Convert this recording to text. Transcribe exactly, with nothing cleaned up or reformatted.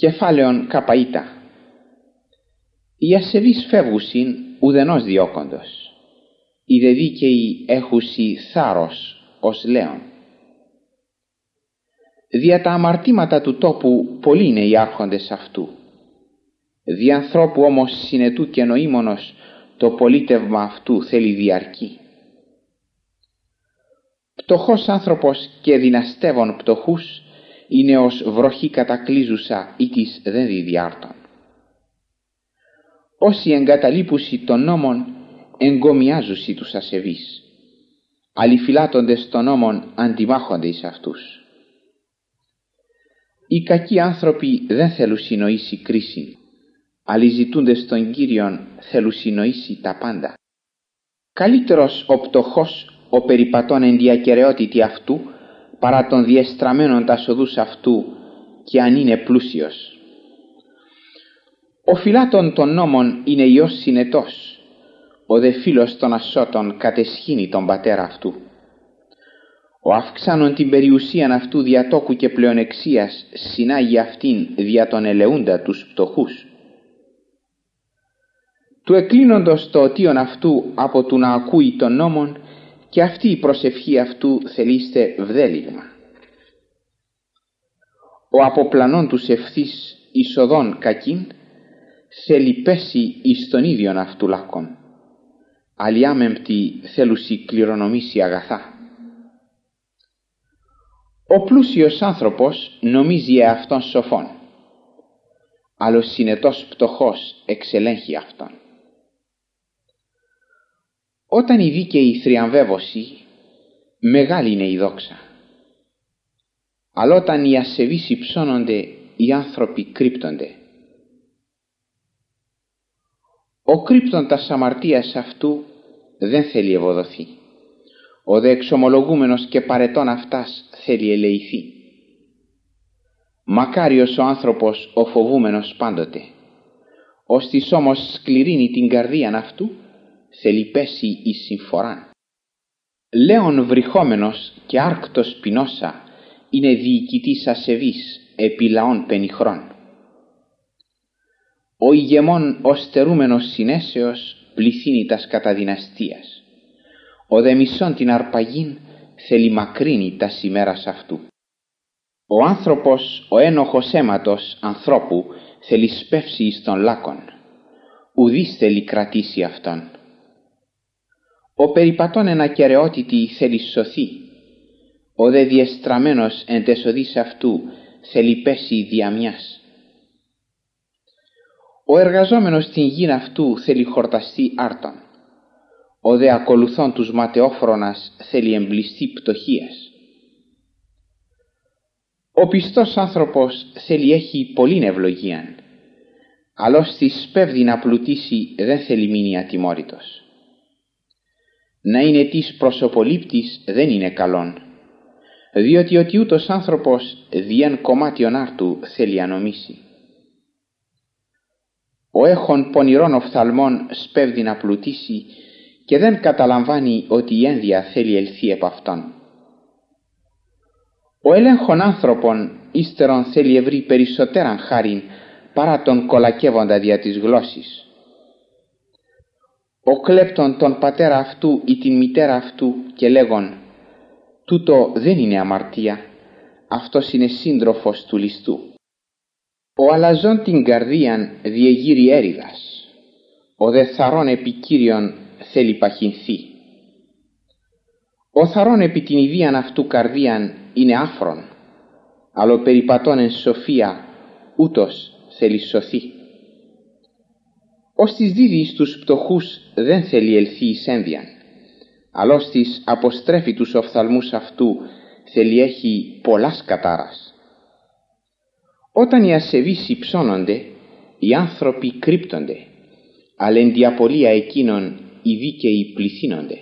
Κεφάλαιον καπαΐτα. Οι ασεβείς φεύγουσιν ουδενός διώκοντος, οι δε δίκαιοι έχουσι θάρρος ως λέον. Δια τα αμαρτήματα του τόπου πολλοί είναι οι άρχοντες αυτού. Δι' ανθρώπου όμως συνετού και νοήμονος το πολίτευμα αυτού θέλει διαρκή. Πτωχός άνθρωπος και δυναστεύων πτωχούς είναι ως βροχή κατακλείζουσα ή της δεν διδιάρτων. Όσοι εγκαταλείπουσι των νόμων εγκομιάζουσι τους ασεβείς, αληφυλάτοντες των νόμων αντιμάχονται εις αυτούς. Οι κακοί άνθρωποι δεν θέλουν συνοήσει κρίση, αλλά ζητούντες των Κύριων θέλουν συνοήσει τα πάντα. Καλύτερος ο πτωχός ο περιπατών εν διακεραιότητη αυτού, παρά των διεστραμμένων τα σοδούς αυτού, και αν είναι πλούσιος. Ο φυλάτων των νόμων είναι Υιός συνετός, ο δε φίλος των ασώτων κατεσχύνει τον πατέρα αυτού. Ο αυξάνων την περιουσίαν αυτού διατόκου και πλεονεξίας συνάγει αυτήν δια τον ελεούντα τους πτωχούς. Του εκλίνοντος το οτίον αυτού από του να ακούει των νόμων, και αυτή η προσευχή αυτού θελείστε βδέλιγμα. Ο αποπλανών τους ευθύς εισοδών κακήν θέλει πέσει εις τον ίδιον αυτού λάκκον, αλλιάμεμπτη θέλουσι κληρονομήσει αγαθά. Ο πλούσιος άνθρωπος νομίζει εαυτόν σοφόν, αλλά ο συνετός πτωχός εξελέγχει αυτόν. Όταν οι δίκαιοι θριαμβεύωσι, μεγάλη είναι η δόξα. Αλλά όταν οι ασεβείς υψώνονται, οι άνθρωποι κρύπτονται. Ο κρύπτον τας αμαρτίας αυτού δεν θέλει ευωδοθεί. Ο δε εξομολογούμενος και παρετών αυτάς θέλει ελεηθεί. Μακάριος ο άνθρωπος ο φοβούμενος πάντοτε, ώστις όμως σκληρύνει την καρδίαν αυτού, θέλει πέσει εις συμφοράν. Λέων βρυχόμενος και άρκτος πεινώσα είναι διοικητής ασεβής επί λαών πενιχρών. Ο ηγεμόν ο στερούμενος συνέσεως πληθύνει τας καταδυναστίας. Ο δε μισών την αρπαγήν θέλει μακρύνει τας ημέρας αυτού. Ο άνθρωπος ο ένοχος αίματος ανθρώπου θέλει σπεύσει εις τον λάκκον, ουδείς θέλει κρατήσει αυτόν. Ο περιπατών εν ακεραιότητη θέλει σωθεί, ο δε διεστραμμένος εν τεσοδείς αυτού θέλει πέσει δια μιας. Ο εργαζόμενος στην γην αυτού θέλει χορταστεί άρτον, ο δε ακολουθών τους ματαιόφρονας θέλει εμπλιστεί πτωχίας. Ο πιστός άνθρωπος θέλει έχει πολλήν ευλογίαν, αλλά ώστις σπέβδει να πλουτίσει δεν θέλει μείνει ατιμόρυτος. Να είναι της προσωπολήπτης δεν είναι καλόν, διότι ότι ούτως άνθρωπος διέν κομμάτιον άρτου θέλει ανομήσει. Ο έχων πονηρών οφθαλμών σπέβδει να πλουτίσει και δεν καταλαμβάνει ότι η ένδια θέλει ελθεί επ' αυτόν. Ο ελέγχων άνθρωπον ύστερον θέλει ευρύ περισσότεραν χάριν παρά τον κολακεύοντα δια της γλώσσης. Ο κλέπτον τον πατέρα αυτού ή την μητέρα αυτού και λέγον «Τούτο δεν είναι αμαρτία, αυτός είναι σύντροφος του ληστού». Ο αλαζόν την καρδίαν διεγείρει έρηδας, ο δε θαρών επί Κύριον θέλει παχυνθεί. Ο θαρών επί την ιδίαν αυτού καρδίαν είναι άφρον, αλλά ο περιπατών εν σοφία ούτως θέλει σωθεί. Ώστις δίδει εις τους πτωχούς δεν θέλει ελθεί εις ένδιαν, αλλά ώστις αποστρέφει τους οφθαλμούς αυτού θέλει έχει πολλάς κατάρας. Όταν οι ασεβείς υψώνονται, οι άνθρωποι κρύπτονται, αλλά εν διαπολία εκείνων οι δίκαιοι πληθύνονται.